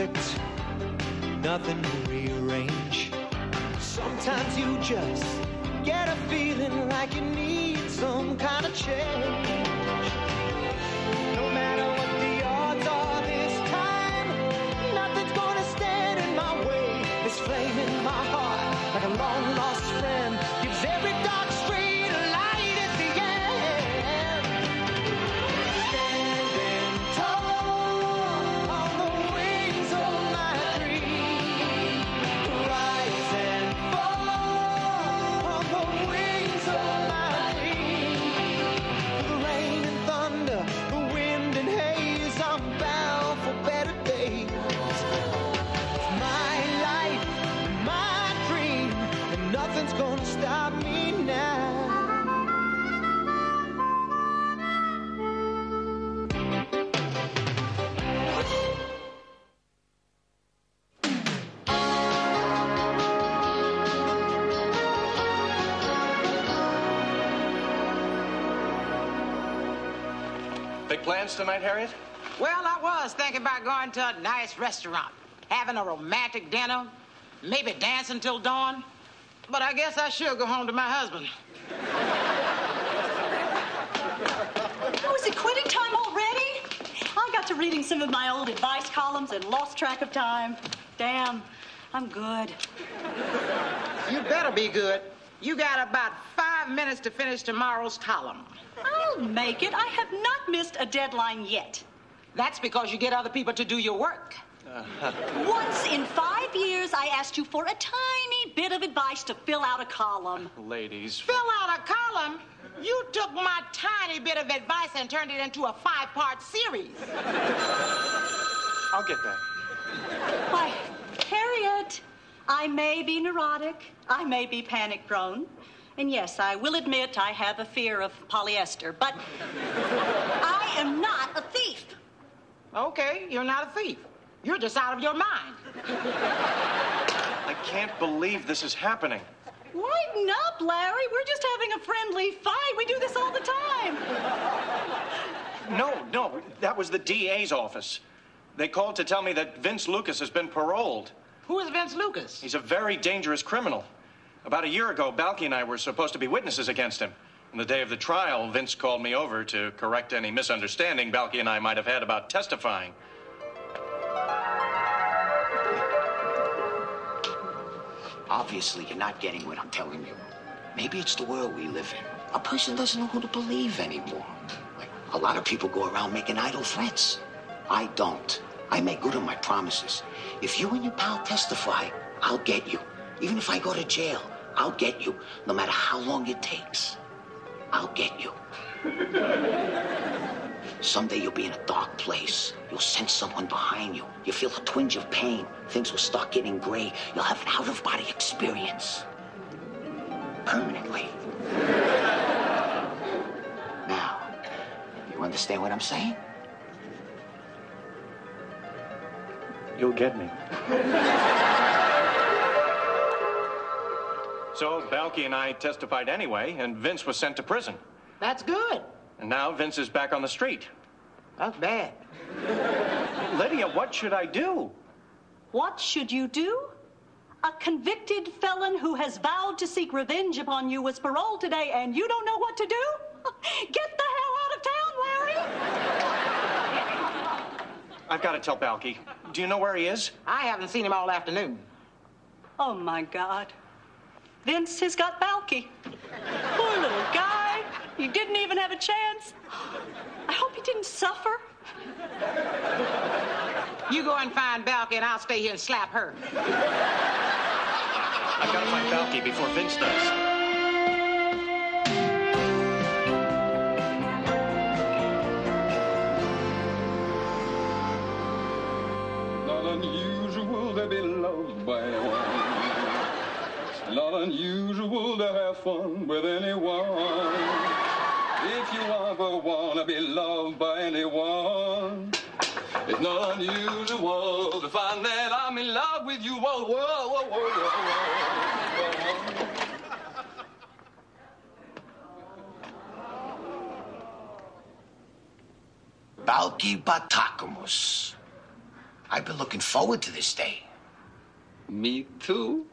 perfect, nothing to rearrange. Sometimes you just get a feeling like you need some kind of change. No matter what the odds are this time, nothing's gonna stand in my way. This flame in my heart, like a long lost friend, gives every dark street a light at the end. Standing tall on the wings of my dream, rise and fall on the wings of my dream. The rain and thunder, the wind and haze, I'm bound for better days. My life, my dream, and nothing's gonna stop me now. Big plans tonight, Harriet? Well, I was thinking about going to a nice restaurant, having a romantic dinner, maybe dancing till dawn. But I guess I should go home to my husband. Oh, is it quitting time already? I got to reading some of my old advice columns and lost track of time. Damn, I'm good. You better be good. You got about 5 minutes to finish tomorrow's column. I'll make it. I have not missed a deadline yet. That's because you get other people to do your work. Once in 5 years, I asked you for a tiny bit of advice to fill out a column. Ladies. Fill out a column? You took my tiny bit of advice and turned it into a 5-part series. I'll get that. Why, Harriet, I may be neurotic, I may be panic-prone, and yes, I will admit I have a fear of polyester, but I am not a thief. Okay, you're not a thief. You're just out of your mind. I can't believe this is happening. Lighten up, Larry. We're just having a friendly fight. We do this all the time. No, that was the DA's office. They called to tell me that Vince Lucas has been paroled. Who is Vince Lucas? He's a very dangerous criminal. About a year ago, Balky and I were supposed to be witnesses against him. On the day of the trial, Vince called me over to correct any misunderstanding Balky and I might have had about testifying. Obviously, you're not getting what I'm telling you. Maybe it's the world we live in. A person doesn't know who to believe anymore. Like, a lot of people go around making idle threats. I don't. I make good on my promises. If you and your pal testify, I'll get you. Even if I go to jail, I'll get you. No matter how long it takes, I'll get you. Someday you'll be in a dark place. You'll sense someone behind you. You'll feel a twinge of pain. Things will start getting gray. You'll have an out-of-body experience. Permanently. Now, you understand what I'm saying? You'll get me. So, Balky and I testified anyway, and Vince was sent to prison. That's good. And now Vince is back on the street. That's bad. Lydia, what should I do? What should you do? A convicted felon who has vowed to seek revenge upon you was paroled today, and you don't know what to do? Get the hell out of town, Larry! I've got to tell Balky. Do you know where he is? I haven't seen him all afternoon. Oh, my God. Vince has got Balky. Poor little guy. He didn't even have a chance. I hope he didn't suffer. You go and find Balky, and I'll stay here and slap her. I've got to find Balky before Vince does. Not unusual to be loved by anyone. It's not unusual to have fun with anyone. If you ever want to be loved by anyone, it's not unusual to find that I'm in love with you. Whoa, whoa, whoa, whoa, whoa, whoa. Balky Batacamus. I've been looking forward to this day. Me too.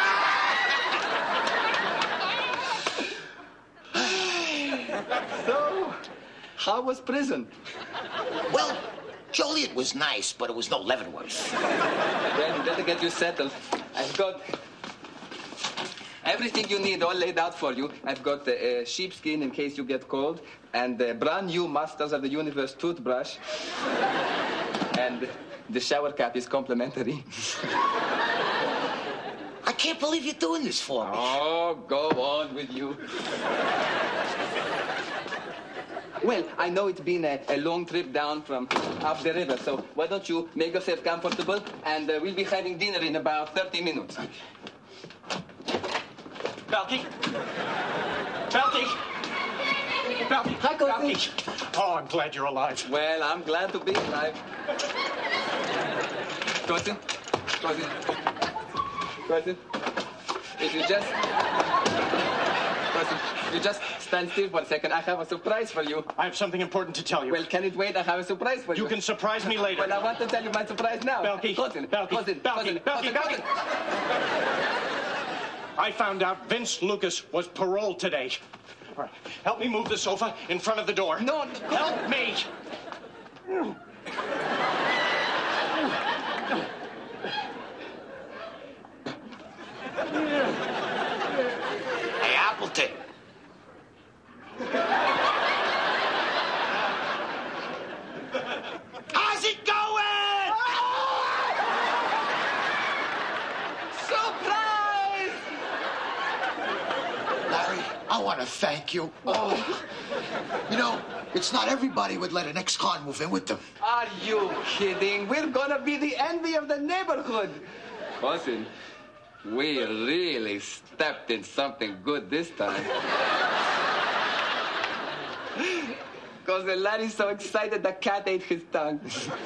So, how was prison? Well, Joliet was nice, but it was no Leavenworth. Well, better get you settled. I've got everything you need all laid out for you. I've got sheepskin in case you get cold, and the brand new Masters of the Universe toothbrush. And the shower cap is complimentary. I can't believe you're doing this for me. Oh, go on with you. Well, I know it's been a long trip down from up the river, so why don't you make yourself comfortable, and we'll be having dinner in about 30 minutes. Balky? Balky? Balky? Hi, Cousin. Balky? Oh, I'm glad you're alive. Well, I'm glad to be alive. Cousin? If you just... Cousin, you just stand still for a second. I have a surprise for you. I have something important to tell you. Well, can it wait? I have a surprise for you. You can surprise me later. Well, I want to tell you my surprise now. Balky. Cousin. I found out Vince Lucas was paroled today. All right, help me move the sofa in front of the door. No. Help me! Hey, Appleton. How's it going? Surprise! Larry, I want to thank you. Oh, you know, it's not everybody would let an ex-con move in with them. Are you kidding? We're gonna be the envy of the neighborhood. Cousin, we really stepped in something good this time. Cousin Larry's so excited the cat ate his tongue.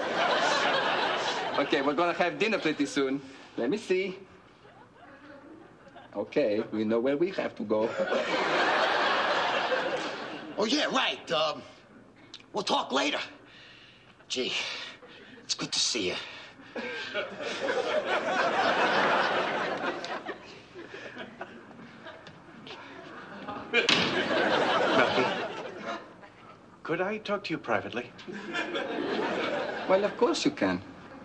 Okay, we're gonna have dinner pretty soon. Let me see. Okay, we know where we have to go. Oh, yeah, right. We'll talk later. Gee, it's good to see you. Balky, could I talk to you privately? Well, of course you can.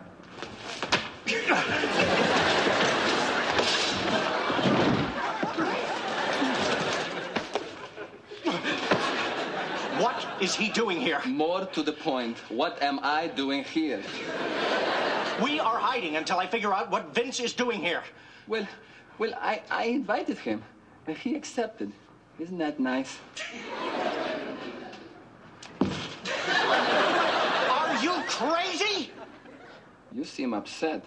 What is he doing here? More to the point, what am I doing here? We are hiding until I figure out what Vince is doing here. Well, I invited him, and he accepted. Isn't that nice? Are you crazy? You seem upset.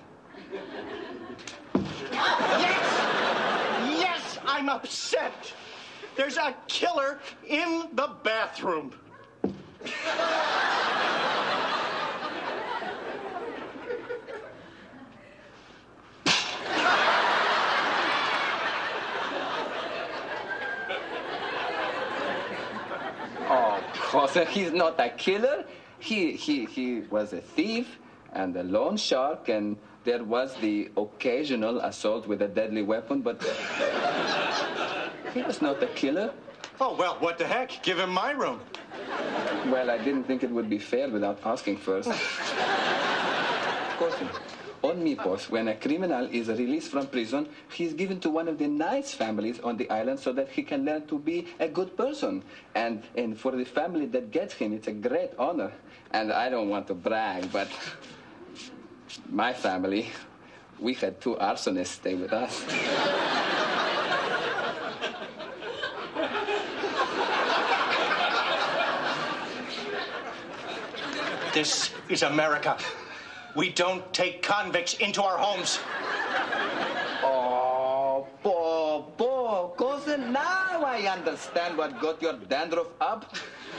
Yes, I'm upset. There's a killer in the bathroom. Oh, Jose, he's not a killer. He was a thief and a loan shark, and there was the occasional assault with a deadly weapon, but he was not a killer. Oh, well, what the heck? Give him my room. Well, I didn't think it would be fair without asking first. Cousin, on Mypos, when a criminal is released from prison, he's given to one of the nice families on the island so that he can learn to be a good person. And for the family that gets him, it's a great honor. And I don't want to brag, but my family, we had 2 arsonists stay with us. This is America. We don't take convicts into our homes. Oh, Bobo, cousin, now I understand what got your dandruff up.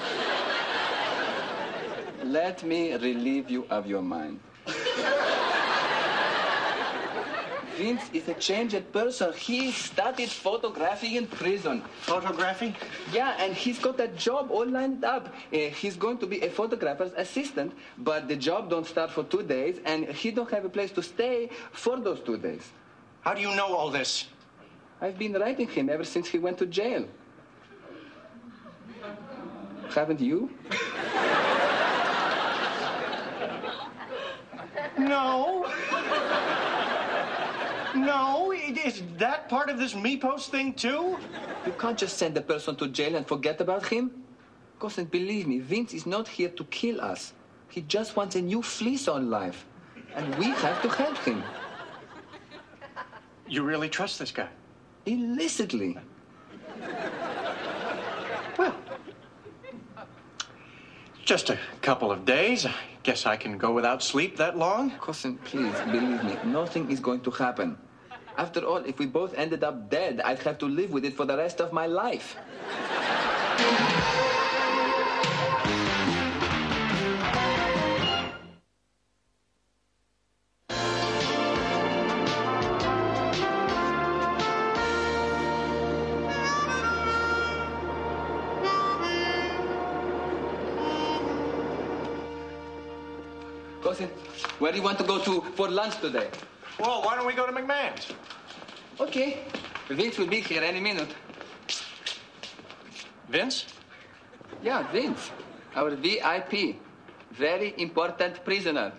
Let me relieve you of your mind. Vince is a changed person. He started photography in prison. Photography? Yeah, and he's got a job all lined up. He's going to be a photographer's assistant, but the job don't start for 2 days, and he don't have a place to stay for those 2 days. How do you know all this? I've been writing him ever since he went to jail. Haven't you? No. No, is that part of this MePost thing too? You can't just send a person to jail and forget about him. Cousin, believe me, Vince is not here to kill us. He just wants a new lease on life. And we have to help him. You really trust this guy? Illicitly. Well, just a couple of days. I guess I can go without sleep that long. Cousin, please, believe me, nothing is going to happen. After all, if we both ended up dead, I'd have to live with it for the rest of my life. Cousin, where do you want to go to for lunch today? Well, why don't we go to McMahon's? Okay. Vince will be here any minute. Vince? Yeah, Vince. Our VIP. Very important prisoner.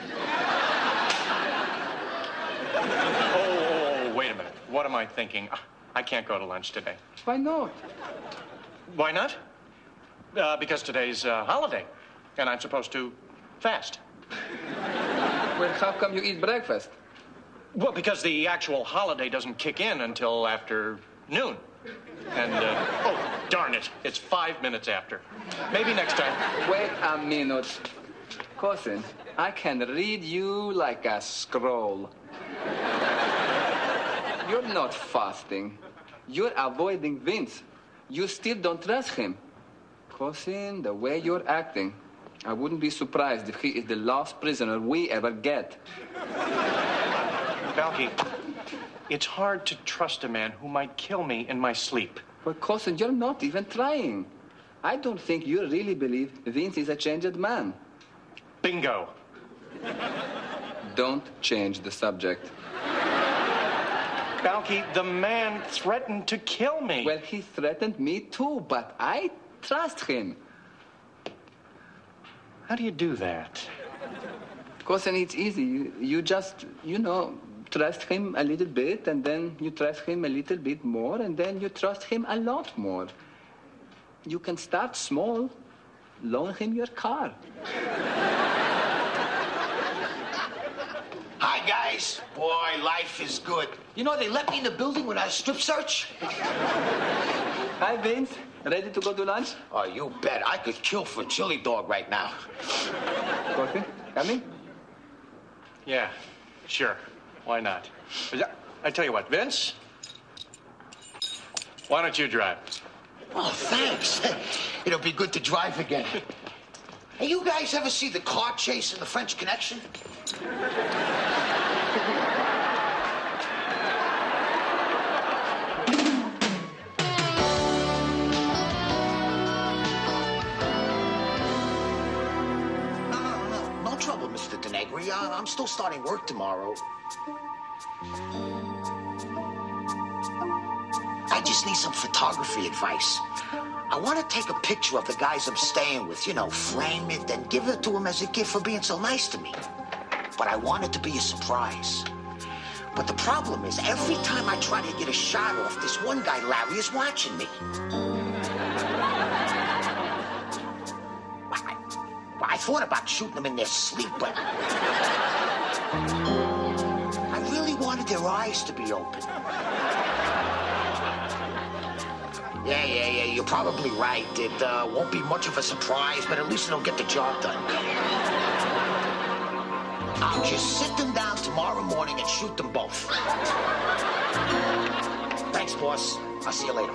Oh, wait a minute. What am I thinking? I can't go to lunch today. Why not? Why not? Because today's holiday, and I'm supposed to fast. Well, how come you eat breakfast? Well, because the actual holiday doesn't kick in until after noon. And, oh, darn it. It's 5 minutes after. Maybe next time. Wait a minute. Cousin, I can read you like a scroll. You're not fasting. You're avoiding Vince. You still don't trust him. Cousin, the way you're acting, I wouldn't be surprised if he is the last prisoner we ever get. Balky, it's hard to trust a man who might kill me in my sleep. But cousin, you're not even trying. I don't think you really believe Vince is a changed man. Bingo. Don't change the subject. Balky, the man threatened to kill me. Well, he threatened me too, but I trust him. How do you do that? Cousin, it's easy. You just, trust him a little bit, and then you trust him a little bit more, and then you trust him a lot more. You can start small. Loan him your car. Hi, guys. Boy, life is good. You know, they let me in the building without a strip search. Hi, Vince. Ready to go to lunch? Oh, you bet. I could kill for a chili dog right now. Cousin, coming? Yeah, sure. Why not? I tell you what, Vince, why don't you drive? Oh, thanks. It'll be good to drive again. Hey, you guys ever see the car chase in The French Connection? No trouble, Mr. Denegri. I'm still starting work tomorrow. I just need some photography advice. I want to take a picture of the guys I'm staying with, frame it and give it to them as a gift for being so nice to me. But I want it to be a surprise. But the problem is, every time I try to get a shot off, this one guy, Larry, is watching me. I thought about shooting them in their sleep, but I really wanted their eyes to be open. Yeah, you're probably right. It won't be much of a surprise, but at least it'll get the job done. I'll just sit them down tomorrow morning and shoot them both. Thanks, boss. I'll see you later.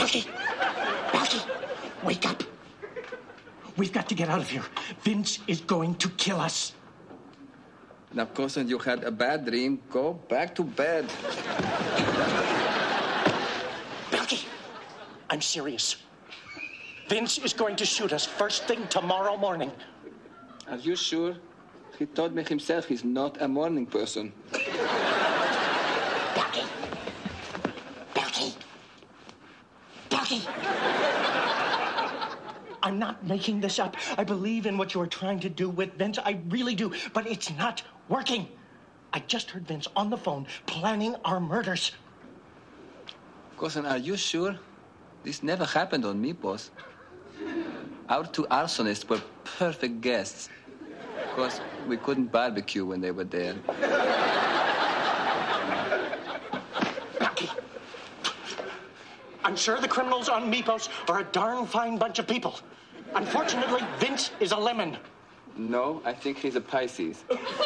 Balky! Balky! Wake up! We've got to get out of here. Vince is going to kill us. Now, cousin, you had a bad dream. Go back to bed. Balky! I'm serious. Vince is going to shoot us first thing tomorrow morning. Are you sure? He told me himself he's not a morning person. Balky! Balky! Balky! I'm not making this up. I believe in what you're trying to do with Vince. I really do. But it's not working. I just heard Vince on the phone planning our murders. Cousin, are you sure? This never happened on me, boss. Our two arsonists were perfect guests. Of course, we couldn't barbecue when they were there. I'm sure the criminals on Mypos are a darn fine bunch of people. Unfortunately, Vince is a lemon. No, I think he's a Pisces.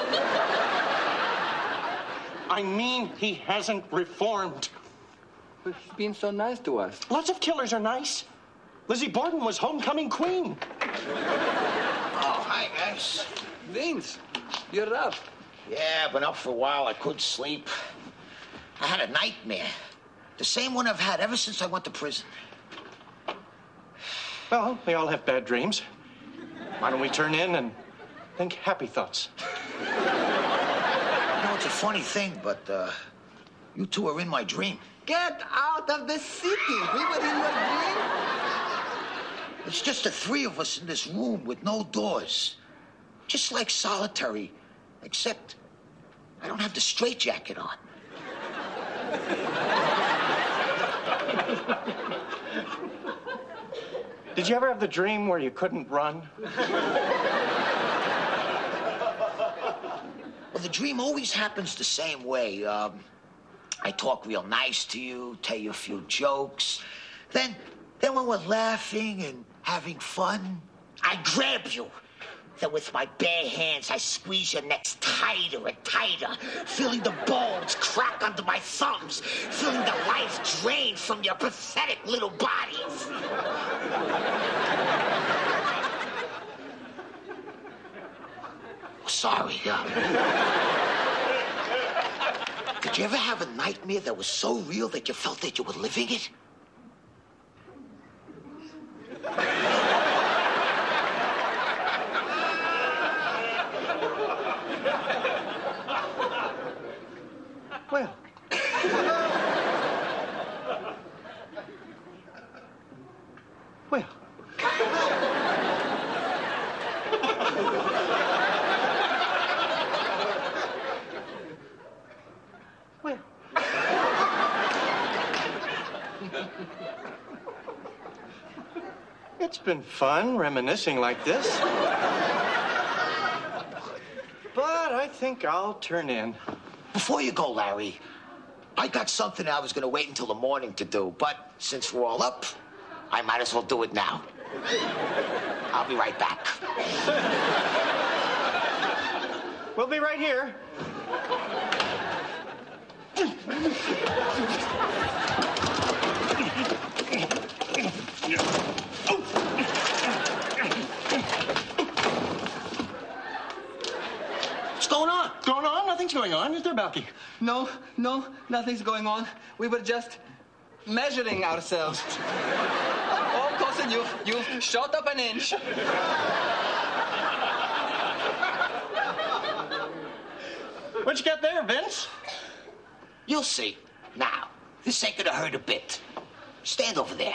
I mean, he hasn't reformed. But he's been so nice to us. Lots of killers are nice. Lizzie Borden was homecoming queen. Oh, hi, guys. Vince, you're up. Yeah, I've been up for a while. I couldn't sleep. I had a nightmare. The same one I've had ever since I went to prison. Well, we all have bad dreams. Why don't we turn in and think happy thoughts? You know, it's a funny thing, but you two are in my dream. Get out of the city. We were in your dream. It's just the three of us in this room with no doors. Just like solitary, except I don't have the straitjacket on. Did you ever have the dream where you couldn't run? Well, the dream always happens the same way. I talk real nice to you, tell you a few jokes. Then when we're laughing and having fun, I grab you. Then with my bare hands, I squeeze your necks tighter and tighter, feeling the bones crack under my thumbs, feeling the life drain from your pathetic little bodies. Sorry, Did you ever have a nightmare that was so real that you felt that you were living it? Well. Well. Well. It's been fun reminiscing like this. But I think I'll turn in. Before you go, Larry, I got something I was going to wait until the morning to do, but since we're all up, I might as well do it now. I'll be right back. We'll be right here. What's going on? Going on? Nothing's going on, is there, Balky? No, nothing's going on. We were just measuring ourselves. Oh, cousin, you've shot up an inch. What'd you get there, Vince? You'll see. Now, this ain't gonna hurt a bit. Stand over there.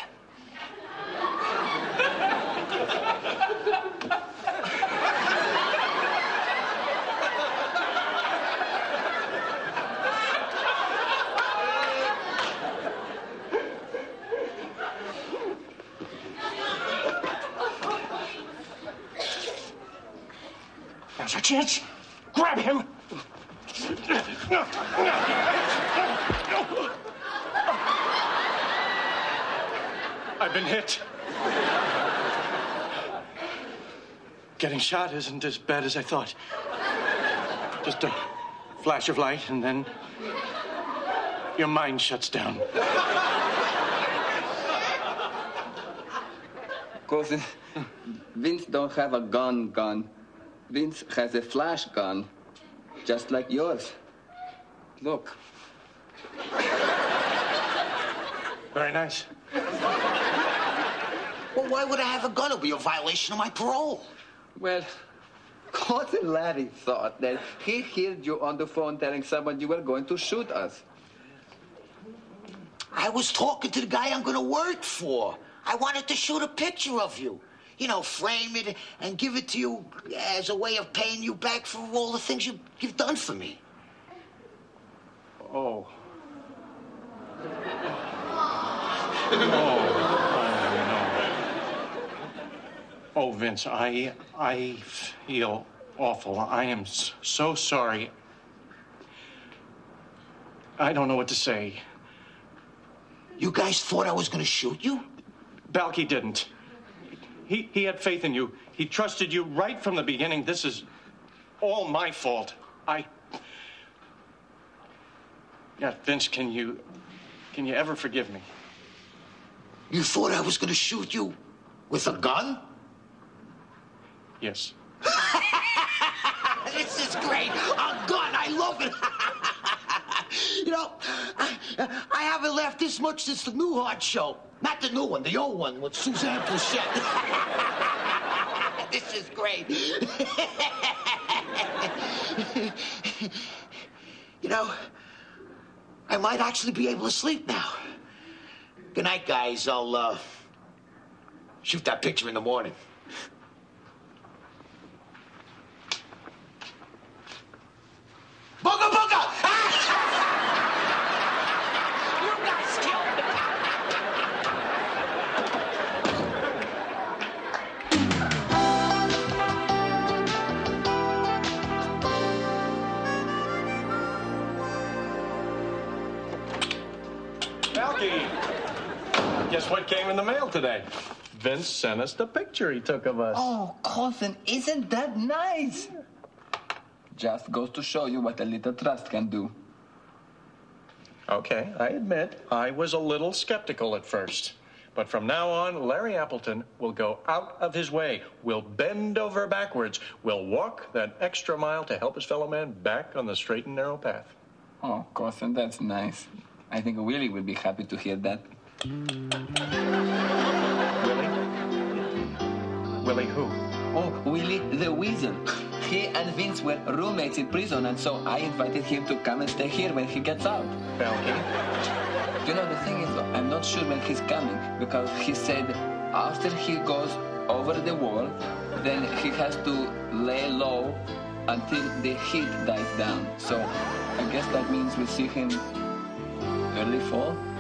Now's our chance. Grab him. I've been hit. Getting shot isn't as bad as I thought. Just a flash of light, and then your mind shuts down. Cousin, Vince don't have a gun. Vince has a flash gun, just like yours. Look. Very nice. Well, why would I have a gun? It'll be a violation of my parole. Well, Cousin Larry thought that he heard you on the phone telling someone you were going to shoot us. I was talking to the guy I'm going to work for. I wanted to shoot a picture of you. You know, frame it and give it to you as a way of paying you back for all the things you've done for me. Oh. Oh, Vince, I feel awful. I am so sorry. I don't know what to say. You guys thought I was going to shoot you? Balky didn't. He had faith in you. He trusted you right from the beginning. This is all my fault. Yeah, Vince, can you ever forgive me? You thought I was going to shoot you with a gun? Yes. This is great. A gun. I love it. You know, I haven't laughed this much since the Newhart show. Not the new one, the old one with Suzanne Plachette. This is great. You know, I might actually be able to sleep now. Good night, guys. I'll shoot that picture in the morning. Booga booga! You guys killed me. Balky! Guess what came in the mail today? Vince sent us the picture he took of us. Oh, Cousin, isn't that nice? Just goes to show you what a little trust can do. Okay, I admit I was a little skeptical at first. But from now on, Larry Appleton will go out of his way, will bend over backwards, will walk that extra mile to help his fellow man back on the straight and narrow path. Oh, Cousin, that's nice. I think Willie will be happy to hear that. Willie? Willie who? Oh, Willie the Weasel. He and Vince were roommates in prison, and so I invited him to come and stay here when he gets out. Balky? You know, the thing is, I'm not sure when he's coming, because he said after he goes over the wall, then he has to lay low until the heat dies down. So I guess that means we see him early fall.